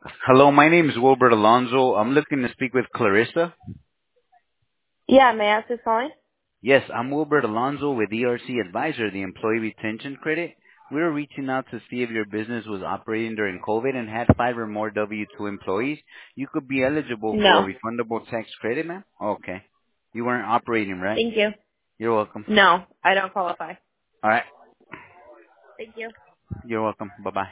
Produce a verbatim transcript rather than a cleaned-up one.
Hello, my name is Wilbert Alonso. I'm looking to speak with Clarissa. Yeah, may I ask who's calling? Yes, I'm Wilbert Alonso with E R C Advisor, the Employee Retention Credit. We were reaching out to see if your business was operating during COVID and had five or more W two employees. You could be eligible for a No. refundable tax credit, ma'am. Okay. You weren't operating, right? Thank you. You're welcome. No, I don't qualify. All right. Thank you. You're welcome. Bye-bye.